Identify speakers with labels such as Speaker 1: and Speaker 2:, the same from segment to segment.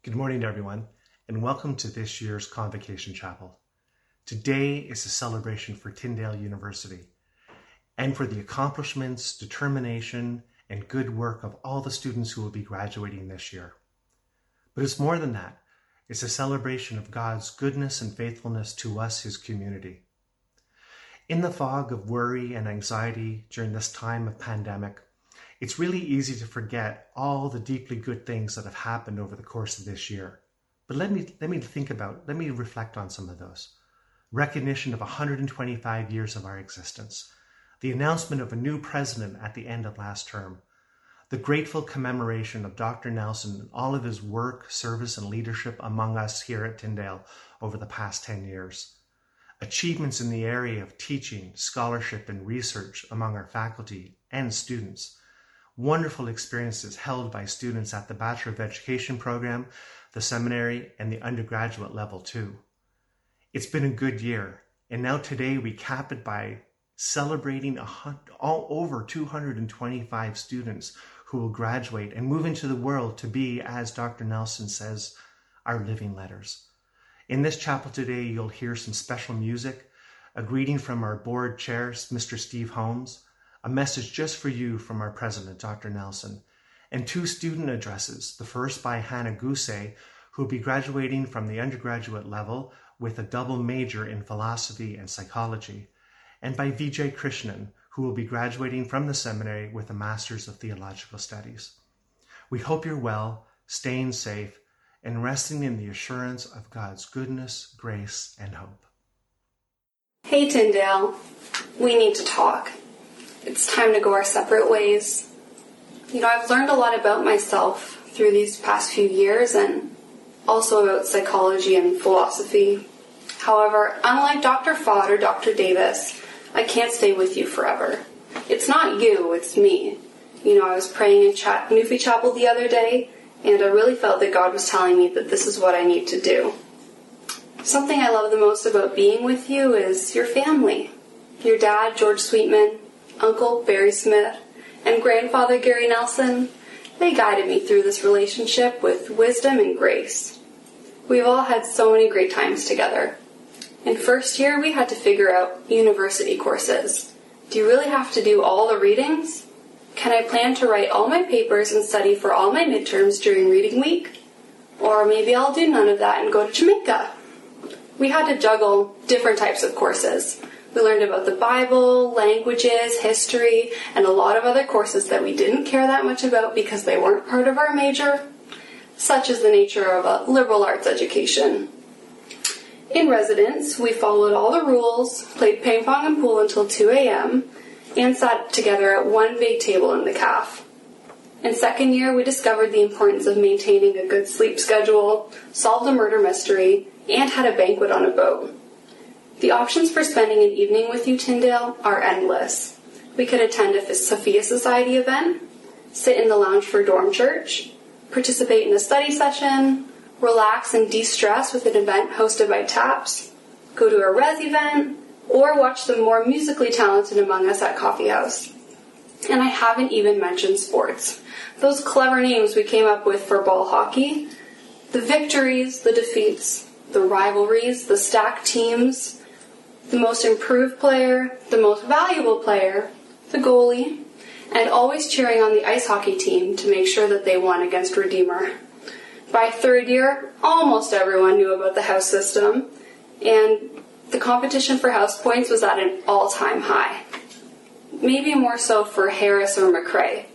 Speaker 1: Good morning, everyone, and welcome to this year's Convocation Chapel. Today is a celebration for Tyndale University and for the accomplishments, determination, and good work of all the students who will be graduating this year. But it's more than that. It's a celebration of God's goodness and faithfulness to us, His community. In the fog of worry and anxiety during this time of pandemic, it's really easy to forget all the deeply good things that have happened over the course of this year. But let me reflect on some of those. Recognition of 125 years of our existence, the announcement of a new president at the end of last term, the grateful commemoration of Dr. Nelson and all of his work, service, and leadership among us here at Tyndale over the past 10 years, achievements in the area of teaching, scholarship, and research among our faculty and students, wonderful experiences held by students at the Bachelor of Education program, the seminary, and the undergraduate level too. It's been a good year, and now today we cap it by celebrating all over 225 students who will graduate and move into the world to be, as Dr. Nelson says, our living letters. In this chapel today, you'll hear some special music, a greeting from our board chair, Mr. Steve Holmes, a message just for you from our president, Dr. Nelson, and two student addresses, the first by Hannah Gousset, who will be graduating from the undergraduate level with a double major in philosophy and psychology, and by Vijay Krishnan, who will be graduating from the seminary with a Master's of Theological Studies. We hope you're well, staying safe, and resting in the assurance of God's goodness, grace, and hope.
Speaker 2: Hey Tyndale, we need to talk. It's time to go our separate ways. I've learned a lot about myself through these past few years and also about psychology and philosophy. However, unlike Dr. Fott or Dr. Davis, I can't stay with you forever. It's not you, it's me. I was praying in Newfie Chapel the other day, and I really felt that God was telling me that this is what I need to do. Something I love the most about being with you is your family. Your dad, George Sweetman, Uncle Barry Smith, and Grandfather Gary Nelson, they guided me through this relationship with wisdom and grace. We've all had so many great times together. In first year, we had to figure out university courses. Do you really have to do all the readings? Can I plan to write all my papers and study for all my midterms during reading week? Or maybe I'll do none of that and go to Jamaica. We had to juggle different types of courses. We learned about the Bible, languages, history, and a lot of other courses that we didn't care that much about because they weren't part of our major, such as the nature of a liberal arts education. In residence, we followed all the rules, played ping pong and pool until 2 a.m., and sat together at one big table in the caf. In second year, we discovered the importance of maintaining a good sleep schedule, solved a murder mystery, and had a banquet on a boat. The options for spending an evening with you, Tyndale, are endless. We could attend a Sophia Society event, sit in the lounge for dorm church, participate in a study session, relax and de-stress with an event hosted by TAPS, go to a res event, or watch the more musically talented among us at Coffee House. And I haven't even mentioned sports. Those clever names we came up with for ball hockey, the victories, the defeats, the rivalries, the stacked teams, the most improved player, the most valuable player, the goalie, and always cheering on the ice hockey team to make sure that they won against Redeemer. By third year, almost everyone knew about the house system, and the competition for house points was at an all-time high. Maybe more so for Harris or McRae.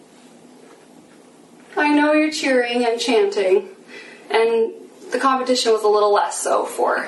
Speaker 2: I know you're cheering and chanting, and the competition was a little less so for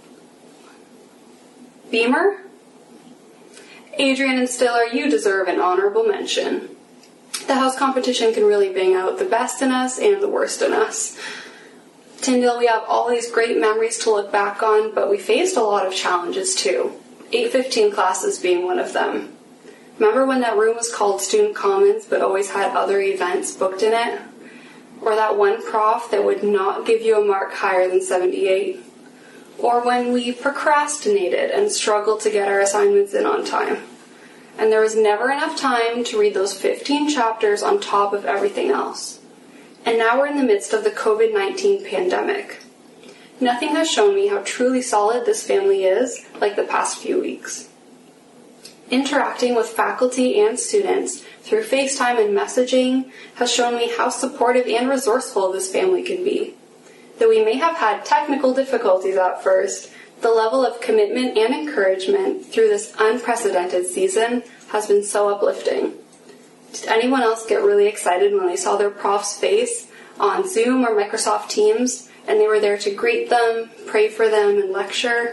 Speaker 2: Beamer? Adrian and Stiller, you deserve an honorable mention. The house competition can really bring out the best in us and the worst in us. Tyndale, we have all these great memories to look back on, but we faced a lot of challenges too. 815 classes being one of them. Remember when that room was called Student Commons but always had other events booked in it? Or that one prof that would not give you a mark higher than 78? Or when we procrastinated and struggled to get our assignments in on time? And there was never enough time to read those 15 chapters on top of everything else. And now we're in the midst of the COVID-19 pandemic. Nothing has shown me how truly solid this family is like the past few weeks. Interacting with faculty and students through FaceTime and messaging has shown me how supportive and resourceful this family can be. Though we may have had technical difficulties at first, the level of commitment and encouragement through this unprecedented season has been so uplifting. Did anyone else get really excited when they saw their prof's face on Zoom or Microsoft Teams and they were there to greet them, pray for them, and lecture?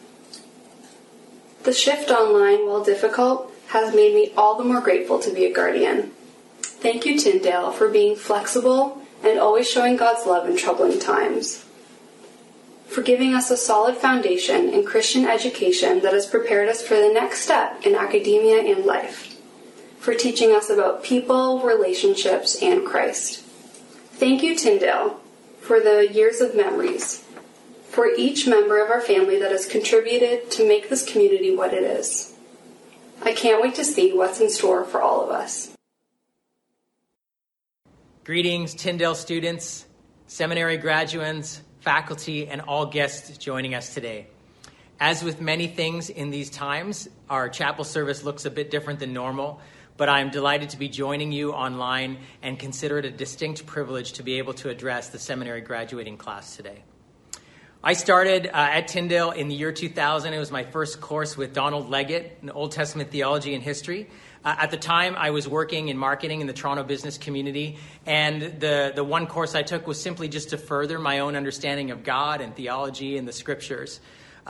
Speaker 2: The shift online, while difficult, has made me all the more grateful to be a guardian. Thank you, Tyndale, for being flexible and always showing God's love in troubling times. For giving us a solid foundation in Christian education that has prepared us for the next step in academia and life. For teaching us about people, relationships, and Christ. Thank you, Tyndale, for the years of memories. For each member of our family that has contributed to make this community what it is. I can't wait to see what's in store for all of us.
Speaker 3: Greetings, Tyndale students, seminary graduates, faculty, and all guests joining us today. As with many things in these times, our chapel service looks a bit different than normal, but I'm delighted to be joining you online and consider it a distinct privilege to be able to address the seminary graduating class today. I started at Tyndale in the year 2000. It was my first course with Donald Leggett in Old Testament theology and history. At the time, I was working in marketing in the Toronto business community, and the one course I took was simply just to further my own understanding of God and theology and the scriptures.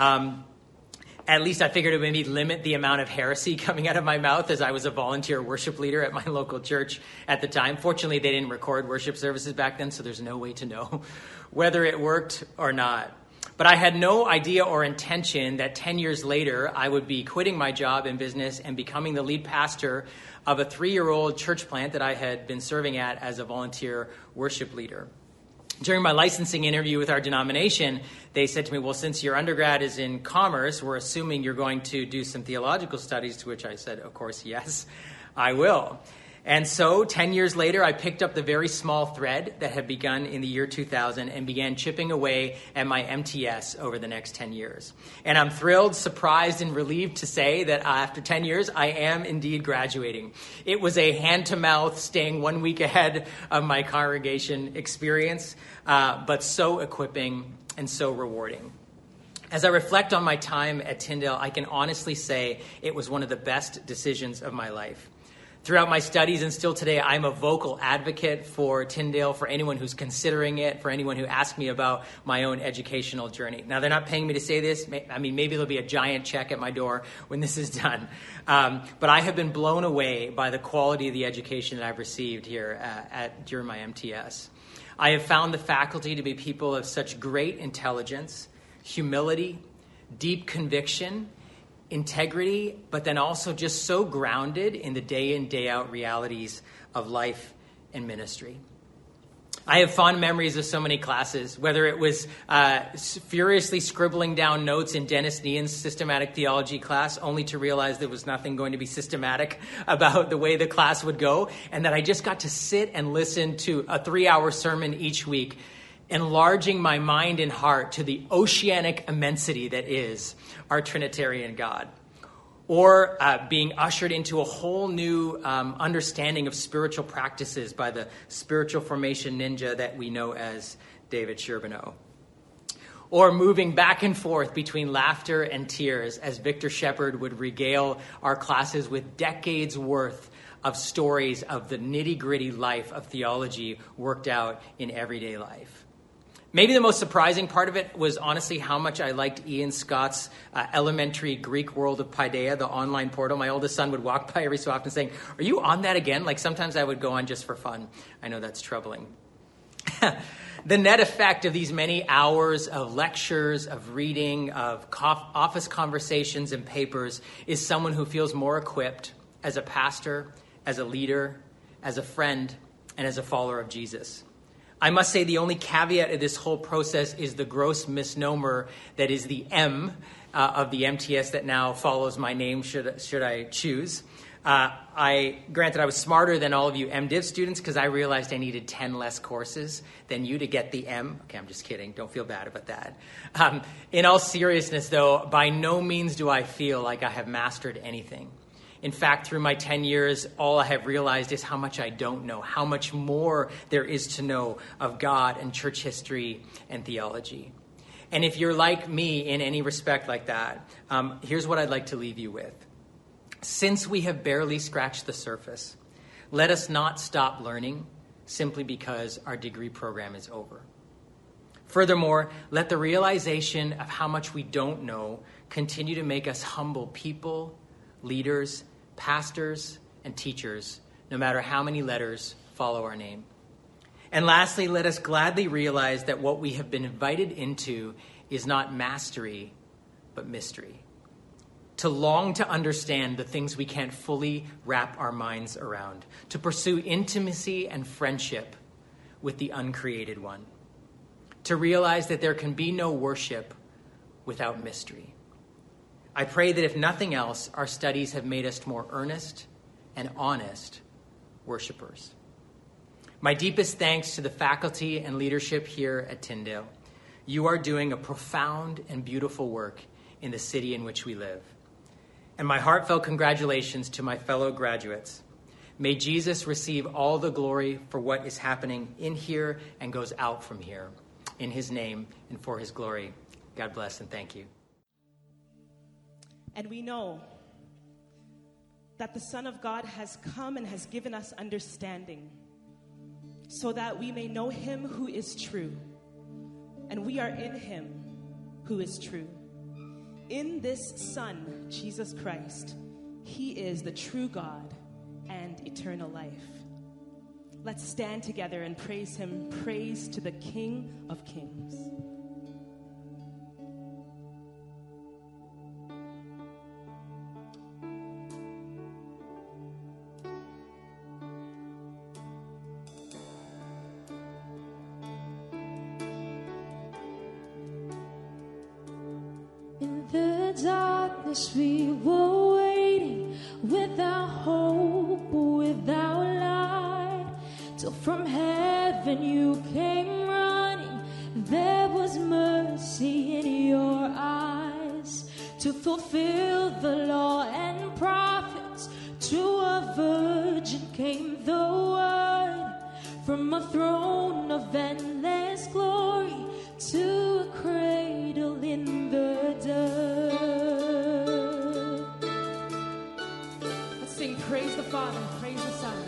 Speaker 3: At least I figured it would maybe limit the amount of heresy coming out of my mouth, as I was a volunteer worship leader at my local church at the time. Fortunately, they didn't record worship services back then, so there's no way to know whether it worked or not. But I had no idea or intention that 10 years later, I would be quitting my job in business and becoming the lead pastor of a 3-year-old church plant that I had been serving at as a volunteer worship leader. During my licensing interview with our denomination, they said to me, well, since your undergrad is in commerce, we're assuming you're going to do some theological studies, to which I said, of course, yes, I will. And so 10 years later, I picked up the very small thread that had begun in the year 2000 and began chipping away at my MTS over the next 10 years. And I'm thrilled, surprised, and relieved to say that after 10 years, I am indeed graduating. It was a hand-to-mouth, staying 1 week ahead of my congregation experience, but so equipping and so rewarding. As I reflect on my time at Tyndale, I can honestly say it was one of the best decisions of my life. Throughout my studies and still today, I'm a vocal advocate for Tyndale, for anyone who's considering it, for anyone who asks me about my own educational journey. Now, they're not paying me to say this. I mean, maybe there'll be a giant check at my door when this is done. But I have been blown away by the quality of the education that I've received here during my MTS. I have found the faculty to be people of such great intelligence, humility, deep conviction, integrity, but then also just so grounded in the day in, day out realities of life and ministry. I have fond memories of so many classes, whether it was furiously scribbling down notes in Dennis Nean's systematic theology class, only to realize there was nothing going to be systematic about the way the class would go, and that I just got to sit and listen to a 3-hour sermon each week, enlarging my mind and heart to the oceanic immensity that is our Trinitarian God. Or being ushered into a whole new understanding of spiritual practices by the spiritual formation ninja that we know as David Sherbino. Or moving back and forth between laughter and tears as Victor Shepard would regale our classes with decades worth of stories of the nitty-gritty life of theology worked out in everyday life. Maybe the most surprising part of it was honestly how much I liked Ian Scott's elementary Greek World of Paideia, the online portal. My oldest son would walk by every so often saying, "Are you on that again?" Like sometimes I would go on just for fun. I know that's troubling. The net effect of these many hours of lectures, of reading, of office conversations and papers is someone who feels more equipped as a pastor, as a leader, as a friend, and as a follower of Jesus. I must say the only caveat of this whole process is the gross misnomer that is the M of the MTS that now follows my name should I choose. Granted, I was smarter than all of you MDiv students because I realized I needed 10 less courses than you to get the M. Okay, I'm just kidding. Don't feel bad about that. In all seriousness, though, by no means do I feel like I have mastered anything. In fact, through my 10 years, all I have realized is how much I don't know, how much more there is to know of God and church history and theology. And if you're like me in any respect like that, here's what I'd like to leave you with. Since we have barely scratched the surface, let us not stop learning simply because our degree program is over. Furthermore, let the realization of how much we don't know continue to make us humble people, leaders, pastors, and teachers, no matter how many letters follow our name. And lastly, let us gladly realize that what we have been invited into is not mastery, but mystery. To long to understand the things we can't fully wrap our minds around, to pursue intimacy and friendship with the uncreated one, to realize that there can be no worship without mystery. I pray that if nothing else, our studies have made us more earnest and honest worshipers. My deepest thanks to the faculty and leadership here at Tyndale. You are doing a profound and beautiful work in the city in which we live. And my heartfelt congratulations to my fellow graduates. May Jesus receive all the glory for what is happening in here and goes out from here. In his name and for his glory. God bless and thank you.
Speaker 4: And we know that the Son of God has come and has given us understanding so that we may know him who is true. And we are in him who is true. In this Son, Jesus Christ, he is the true God and eternal life. Let's stand together and praise him. Praise to the King of Kings.
Speaker 5: In the darkness we were waiting, without hope, without light, till from heaven you came running. There was mercy in your eyes to fulfill the law and prophets. To a virgin came the word, from a throne of endless glory to a cradle in the dirt.
Speaker 4: Let's sing praise the Father, praise the Son.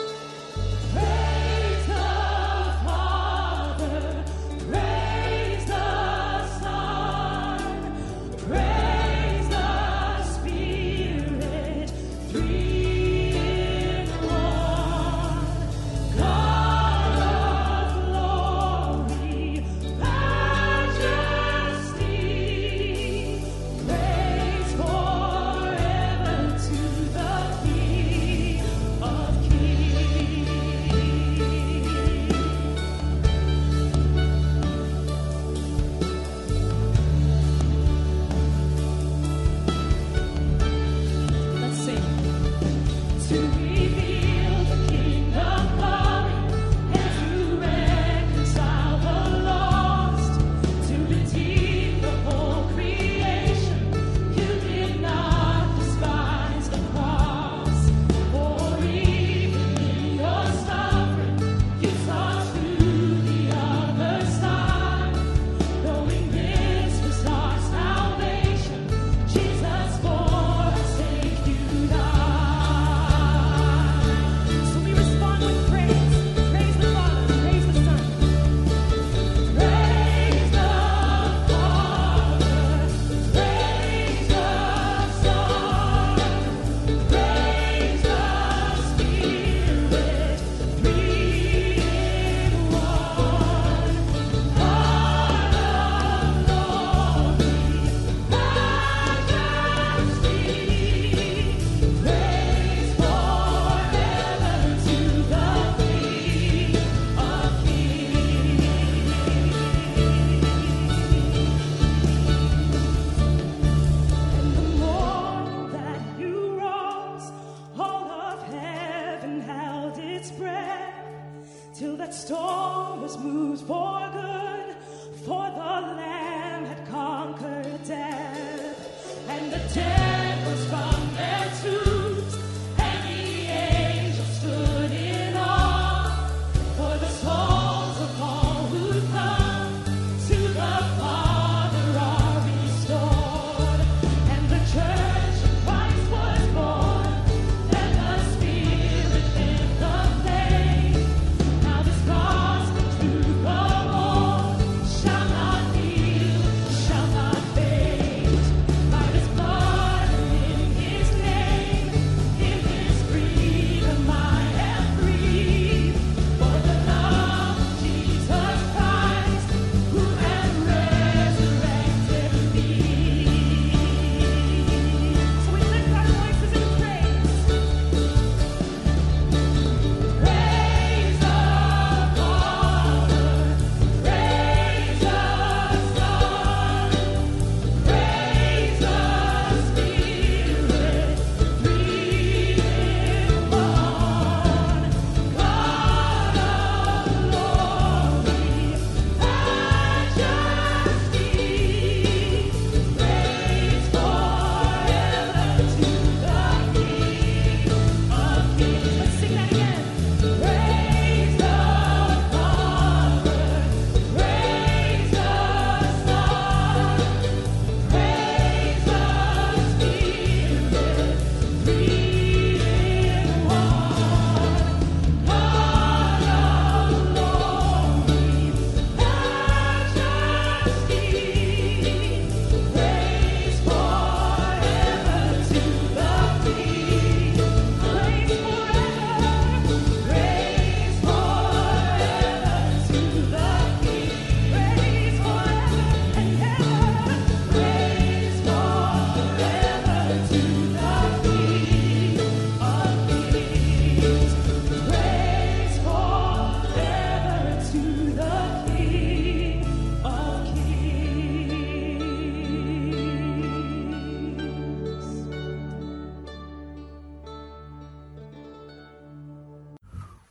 Speaker 5: Praise the Father, praise the Son, praise the Spirit, three in one. God of glory, majesty, praise forever to the King.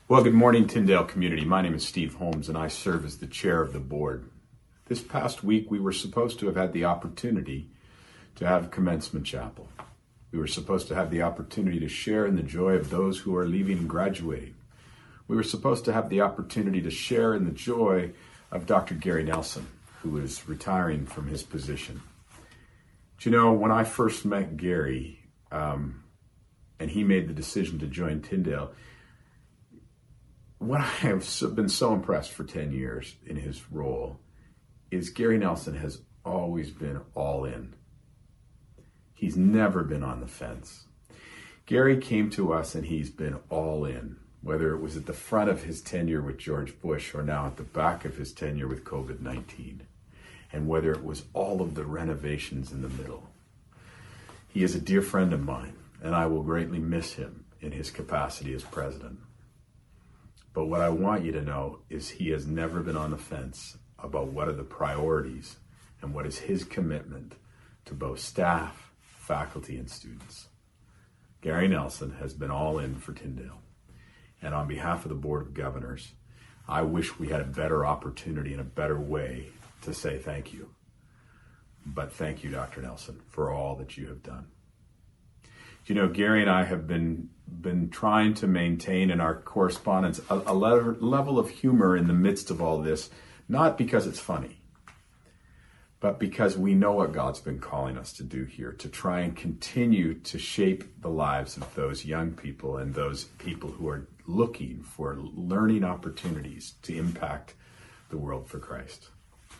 Speaker 6: Well, good morning, Tyndale community. My name is Steve Holmes, and I serve as the chair of the board. This past week, we were supposed to have had the opportunity to have commencement chapel. We were supposed to have the opportunity to share in the joy of those who are leaving and graduating. We were supposed to have the opportunity to share in the joy of Dr. Gary Nelson, who is retiring from his position. Do you know, when I first met Gary, and he made the decision to join Tyndale, what I have been so impressed for 10 years in his role is Gary Nelson has always been all in. He's never been on the fence. Gary came to us and he's been all in, whether it was at the front of his tenure with George Bush or now at the back of his tenure with COVID-19, and whether it was all of the renovations in the middle. He is a dear friend of mine, and I will greatly miss him in his capacity as president. But what I want you to know is he has never been on the fence about what are the priorities and what is his commitment to both staff, faculty, and students. Gary Nelson has been all in for Tyndale. And on behalf of the Board of Governors, I wish we had a better opportunity and a better way to say thank you. But thank you, Dr. Nelson, for all that you have done. You know, Gary and I have been trying to maintain in our correspondence a level of humor in the midst of all this, not because it's funny, but because we know what God's been calling us to do here, to try and continue to shape the lives of those young people and those people who are looking for learning opportunities to impact the world for Christ.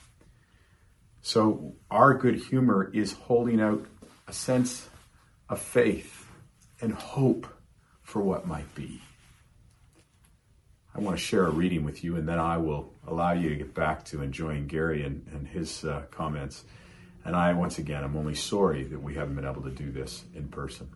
Speaker 6: So our good humor is holding out a sense of faith and hope for what might be. I want to share a reading with you, and then I will allow you to get back to enjoying Gary and his comments. And I, once again, I'm only sorry that we haven't been able to do this in person.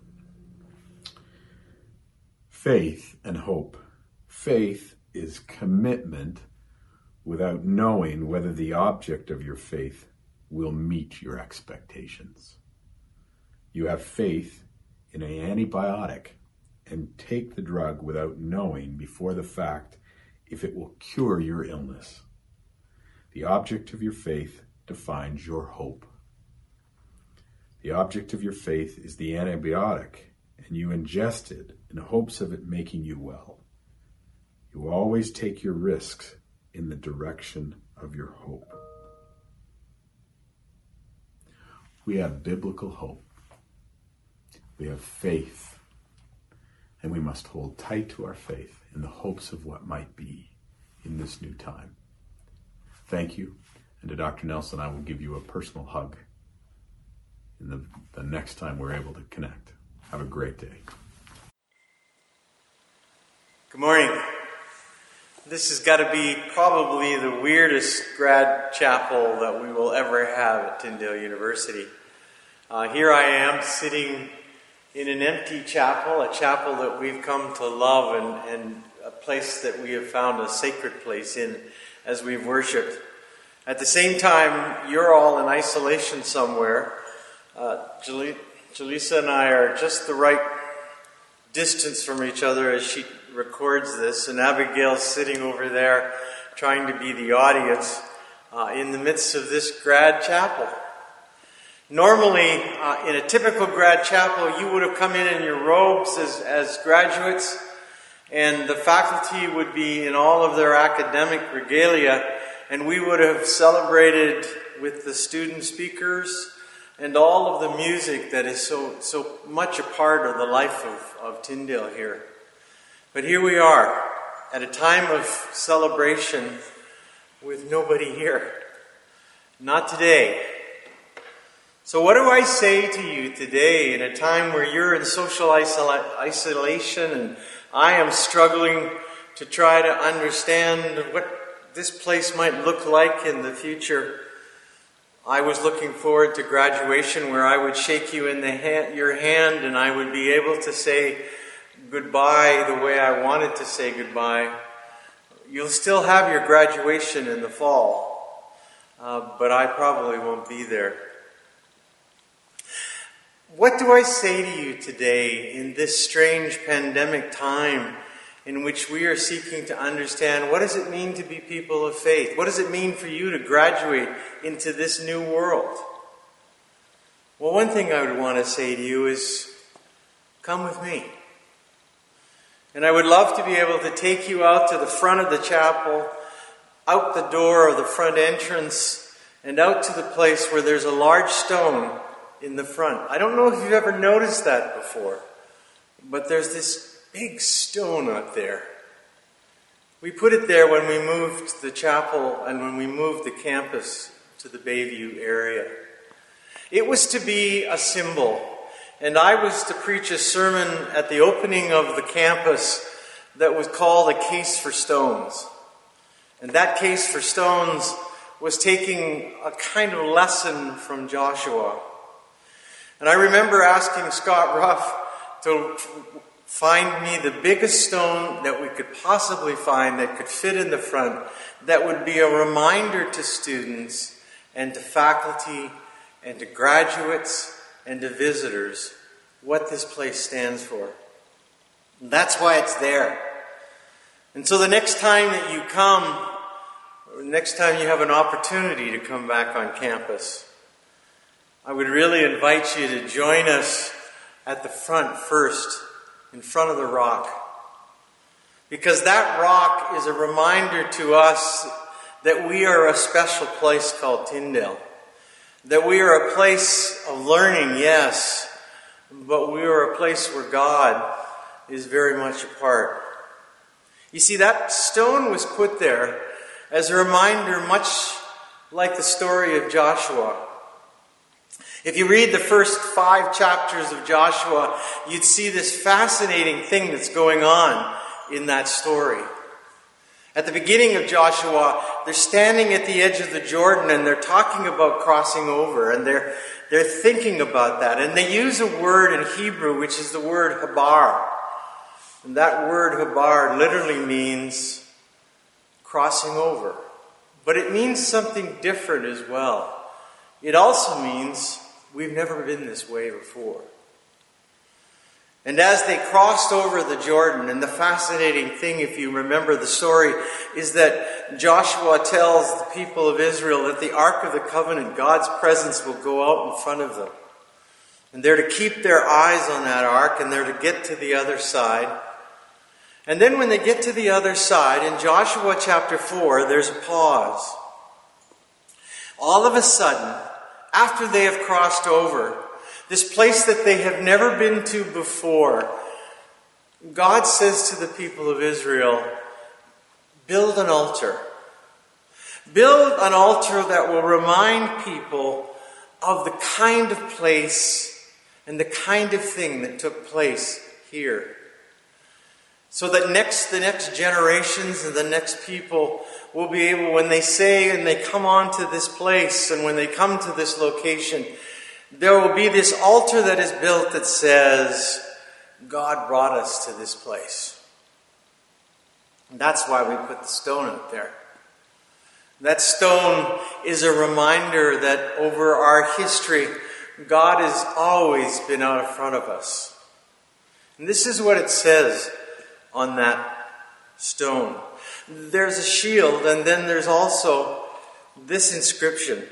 Speaker 6: Faith and hope. Faith is commitment without knowing whether the object of your faith will meet your expectations. You have faith in an antibiotic and take the drug without knowing before the fact if it will cure your illness. The object of your faith defines your hope. The object of your faith is the antibiotic, and you ingest it in hopes of it making you well. You always take your risks in the direction of your hope. We have biblical hope. We have faith, and we must hold tight to our faith in the hopes of what might be in this new time. Thank you, and to Dr. Nelson, I will give you a personal hug in the next time we're able to connect. Have a great day.
Speaker 7: Good morning. This has got to be probably the weirdest grad chapel that we will ever have at Tyndale University. Here I am sitting in an empty chapel, a chapel that we've come to love and a place that we have found a sacred place in as we've worshipped. At the same time, you're all in isolation somewhere. Jaleesa and I are just the right distance from each other as she records this, and Abigail's sitting over there trying to be the audience in the midst of this grad chapel. Normally, in a typical grad chapel, you would have come in your robes as graduates, and the faculty would be in all of their academic regalia, and we would have celebrated with the student speakers and all of the music that is so much a part of the life of Tyndale here. But here we are, at a time of celebration with nobody here. Not today. So what do I say to you today in a time where you're in social isolation and I am struggling to try to understand what this place might look like in the future? I was looking forward to graduation where I would shake you in your hand and I would be able to say goodbye the way I wanted to say goodbye. You'll still have your graduation in the fall, but I probably won't be there. What do I say to you today in this strange pandemic time in which we are seeking to understand what does it mean to be people of faith? What does it mean for you to graduate into this new world? Well, one thing I would want to say to you is, come with me. And I would love to be able to take you out to the front of the chapel, out the door of the front entrance, and out to the place where there's a large stone in the front. I don't know if you've ever noticed that before, but there's this big stone up there. We put it there when we moved the chapel and when we moved the campus to the Bayview area. It was to be a symbol, and I was to preach a sermon at the opening of the campus that was called A Case for Stones. And that case for stones was taking a kind of lesson from Joshua. And I remember asking Scott Ruff to find me the biggest stone that we could possibly find that could fit in the front, that would be a reminder to students and to faculty and to graduates and to visitors what this place stands for. And that's why it's there. And so the next time that you come, or next time you have an opportunity to come back on campus, I would really invite you to join us at the front first, in front of the rock. Because that rock is a reminder to us that we are a special place called Tyndale. That we are a place of learning, yes, but we are a place where God is very much a part. You see, that stone was put there as a reminder, much like the story of Joshua. If you read the first 5 chapters of Joshua, you'd see this fascinating thing that's going on in that story. At the beginning of Joshua, they're standing at the edge of the Jordan and they're talking about crossing over, and they're thinking about that. And they use a word in Hebrew, which is the word habar. And that word habar literally means crossing over. But it means something different as well. It also means we've never been this way before. And as they crossed over the Jordan, and the fascinating thing, if you remember the story, is that Joshua tells the people of Israel that the Ark of the Covenant, God's presence, will go out in front of them. And they're to keep their eyes on that Ark, and they're to get to the other side. And then when they get to the other side, in Joshua chapter 4, there's a pause. All of a sudden, after they have crossed over, this place that they have never been to before, God says to the people of Israel, build an altar. Build an altar that will remind people of the kind of place and the kind of thing that took place here. So that the next generations and the next people will be able, when they say and they come onto this place and when they come to this location, there will be this altar that is built that says, God brought us to this place. And that's why we put the stone up there. That stone is a reminder that over our history, God has always been out in front of us. And this is what it says on that stone. There's a shield, and then there's also this inscription.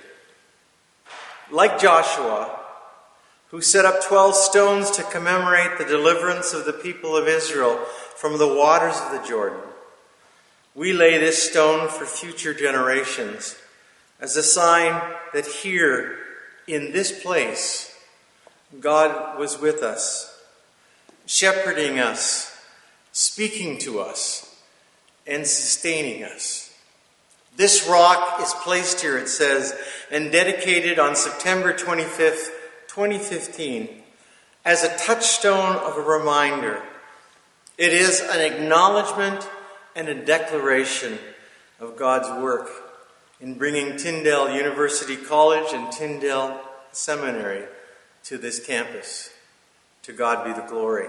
Speaker 7: Like Joshua, who set up 12 stones to commemorate the deliverance of the people of Israel from the waters of the Jordan, we lay this stone for future generations as a sign that here, in this place, God was with us, shepherding us, speaking to us, and sustaining us. This rock is placed here, it says, and dedicated on September 25th, 2015, as a touchstone of a reminder. It is an acknowledgement and a declaration of God's work in bringing Tyndale University College and Tyndale Seminary to this campus. To God be the glory.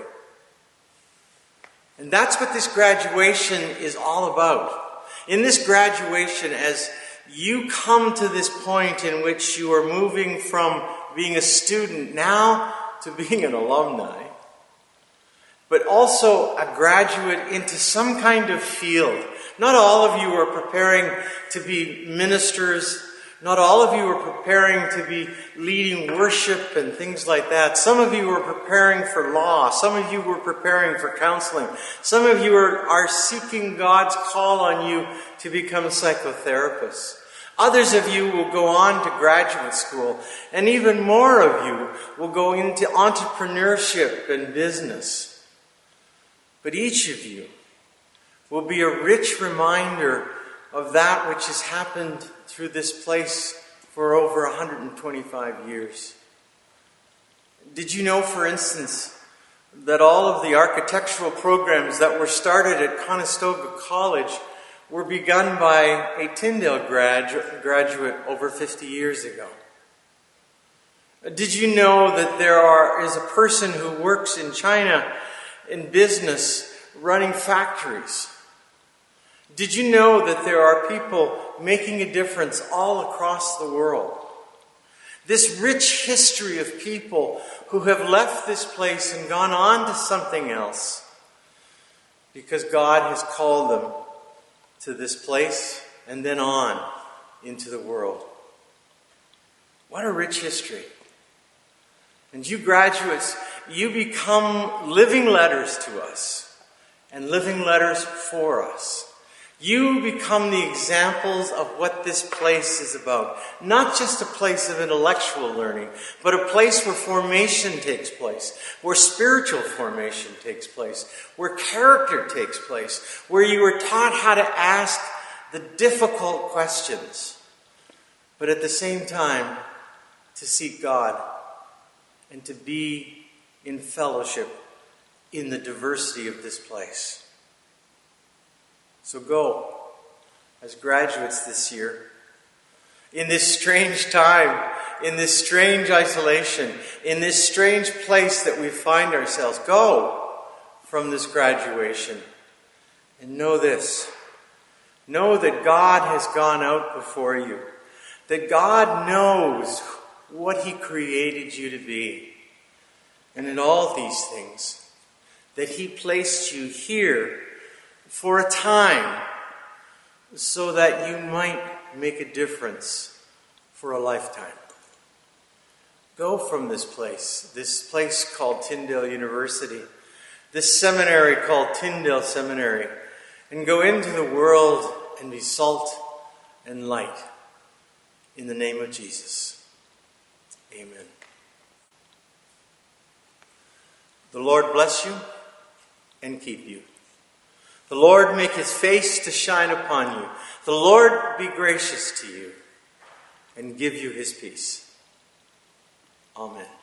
Speaker 7: And that's what this graduation is all about. In this graduation, as you come to this point in which you are moving from being a student now to being an alumni, but also a graduate into some kind of field. Not all of you are preparing to be ministers. Not all of you are preparing to be leading worship and things like that. Some of you are preparing for law. Some of you are preparing for counseling. Some of you are seeking God's call on you to become psychotherapists. Others of you will go on to graduate school, and even more of you will go into entrepreneurship and business. But each of you will be a rich reminder of that which has happened through this place for over 125 years. Did you know, for instance, that all of the architectural programs that were started at Conestoga College were begun by a Tyndale graduate over 50 years ago? Did you know that there is a person who works in China in business running factories? Did you know that there are people making a difference all across the world? This rich history of people who have left this place and gone on to something else because God has called them to this place and then on into the world. What a rich history. And you graduates, you become living letters to us and living letters for us. You become the examples of what this place is about. Not just a place of intellectual learning, but a place where formation takes place, where spiritual formation takes place, where character takes place, where you are taught how to ask the difficult questions, but at the same time to seek God and to be in fellowship in the diversity of this place. So go, as graduates this year, in this strange time, in this strange isolation, in this strange place that we find ourselves. Go from this graduation and know this. Know that God has gone out before you. That God knows what He created you to be. And in all these things, that He placed you here for a time, so that you might make a difference for a lifetime. Go from this place called Tyndale University, this seminary called Tyndale Seminary, and go into the world and be salt and light in the name of Jesus. Amen. The Lord bless you and keep you. The Lord make His face to shine upon you. The Lord be gracious to you and give you His peace. Amen.